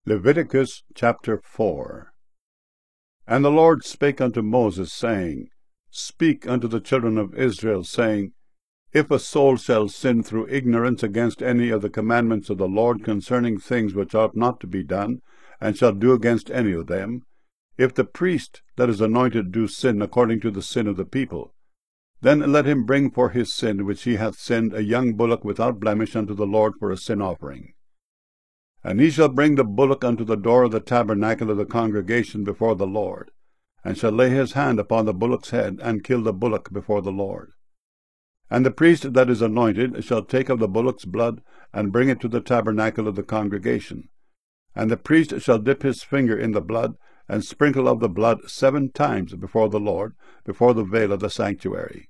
Leviticus chapter 4. And the Lord spake unto Moses, saying, Speak unto the children of Israel, saying, If a soul shall sin through ignorance against any of the commandments of the Lord concerning things which ought not to be done, and shall do against any of them, if the priest that is anointed do sin according to the sin of the people, then let him bring for his sin which he hath sinned a young bullock without blemish unto the Lord for a sin offering. And he shall bring the bullock unto the door of the tabernacle of the congregation before the Lord, and shall lay his hand upon the bullock's head, and kill the bullock before the Lord. And the priest that is anointed shall take of the bullock's blood, and bring it to the tabernacle of the congregation. And the priest shall dip his finger in the blood, and sprinkle of the blood 7 times before the Lord, before the veil of the sanctuary.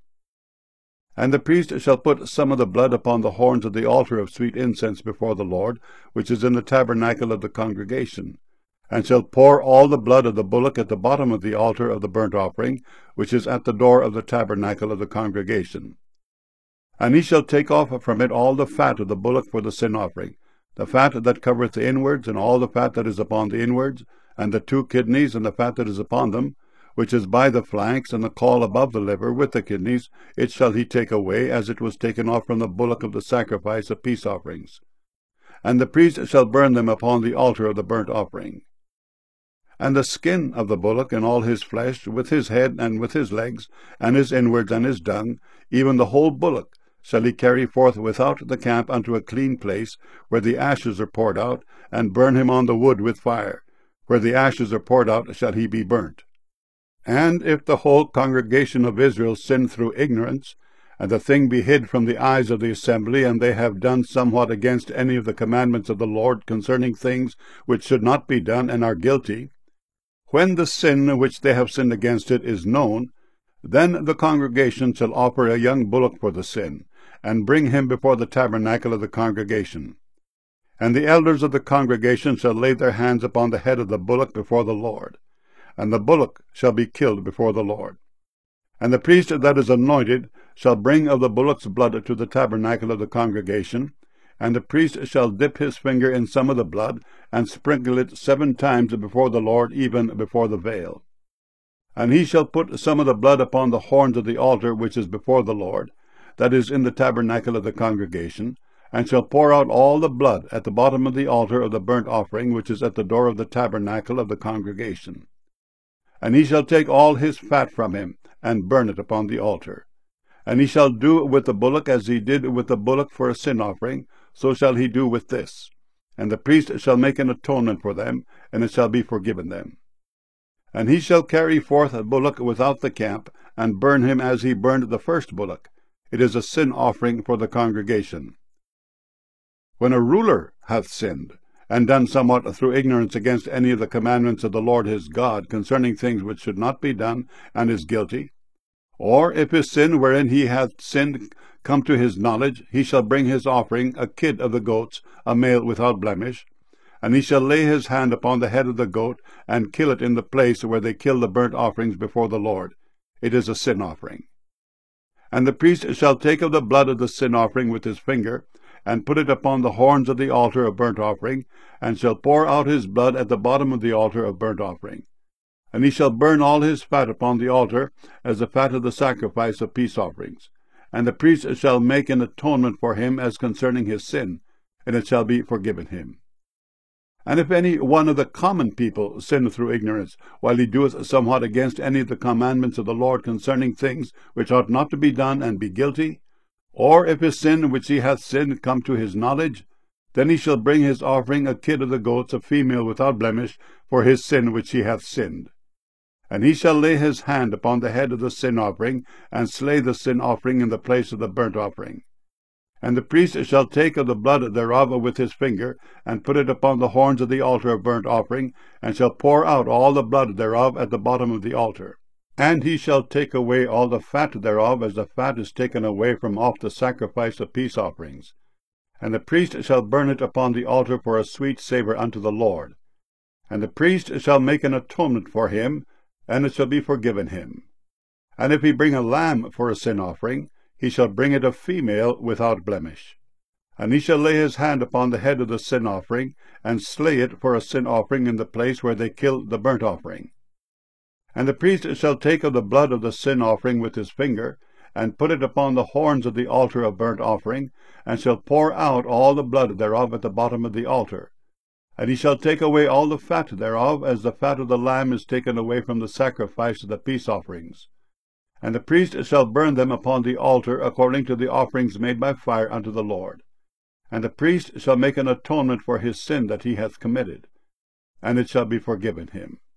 And the priest shall put some of the blood upon the horns of the altar of sweet incense before the Lord, which is in the tabernacle of the congregation, and shall pour all the blood of the bullock at the bottom of the altar of the burnt offering, which is at the door of the tabernacle of the congregation. And he shall take off from it all the fat of the bullock for the sin offering, the fat that covereth the inwards, and all the fat that is upon the inwards, and the 2 kidneys, and the fat that is upon them, which is by the flanks, and the caul above the liver, with the kidneys, it shall he take away, as it was taken off from the bullock of the sacrifice of peace offerings. And the priest shall burn them upon the altar of the burnt offering. And the skin of the bullock, and all his flesh, with his head, and with his legs, and his inwards, and his dung, even the whole bullock, shall he carry forth without the camp unto a clean place, where the ashes are poured out, and burn him on the wood with fire. Where the ashes are poured out shall he be burnt. And if the whole congregation of Israel sin through ignorance, and the thing be hid from the eyes of the assembly, and they have done somewhat against any of the commandments of the Lord concerning things which should not be done, and are guilty, when the sin which they have sinned against it is known, then the congregation shall offer a young bullock for the sin, and bring him before the tabernacle of the congregation. And the elders of the congregation shall lay their hands upon the head of the bullock before the Lord, and the bullock shall be killed before the Lord. And the priest that is anointed shall bring of the bullock's blood to the tabernacle of the congregation, and the priest shall dip his finger in some of the blood, and sprinkle it 7 times before the Lord, even before the veil. And he shall put some of the blood upon the horns of the altar which is before the Lord, that is in the tabernacle of the congregation, and shall pour out all the blood at the bottom of the altar of the burnt offering, which is at the door of the tabernacle of the congregation. And he shall take all his fat from him, and burn it upon the altar. And he shall do with the bullock as he did with the bullock for a sin offering, so shall he do with this. And the priest shall make an atonement for them, and it shall be forgiven them. And he shall carry forth a bullock without the camp, and burn him as he burned the first bullock. It is a sin offering for the congregation. When a ruler hath sinned, and done somewhat through ignorance against any of the commandments of the Lord his God concerning things which should not be done, and is guilty, or if his sin wherein he hath sinned come to his knowledge, he shall bring his offering, a kid of the goats, a male without blemish, and he shall lay his hand upon the head of the goat, and kill it in the place where they kill the burnt offerings before the Lord. It is a sin offering. And the priest shall take of the blood of the sin offering with his finger, and put it upon the horns of the altar of burnt offering, and shall pour out his blood at the bottom of the altar of burnt offering. And he shall burn all his fat upon the altar, as the fat of the sacrifice of peace offerings. And the priest shall make an atonement for him as concerning his sin, and it shall be forgiven him. And if any one of the common people sin through ignorance, while he doeth somewhat against any of the commandments of the Lord concerning things which ought not to be done, and be guilty, or if his sin which he hath sinned come to his knowledge, then he shall bring his offering, a kid of the goats, a female without blemish, for his sin which he hath sinned. And he shall lay his hand upon the head of the sin offering, and slay the sin offering in the place of the burnt offering. And the priest shall take of the blood thereof with his finger, and put it upon the horns of the altar of burnt offering, and shall pour out all the blood thereof at the bottom of the altar. And he shall take away all the fat thereof, as the fat is taken away from off the sacrifice of peace offerings. And the priest shall burn it upon the altar for a sweet savour unto the Lord. And the priest shall make an atonement for him, and it shall be forgiven him. And if he bring a lamb for a sin offering, he shall bring it a female without blemish. And he shall lay his hand upon the head of the sin offering, and slay it for a sin offering in the place where they killed the burnt offering. And the priest shall take of the blood of the sin offering with his finger, and put it upon the horns of the altar of burnt offering, and shall pour out all the blood thereof at the bottom of the altar. And he shall take away all the fat thereof, as the fat of the lamb is taken away from the sacrifice of the peace offerings. And the priest shall burn them upon the altar, according to the offerings made by fire unto the Lord. And the priest shall make an atonement for his sin that he hath committed, and it shall be forgiven him.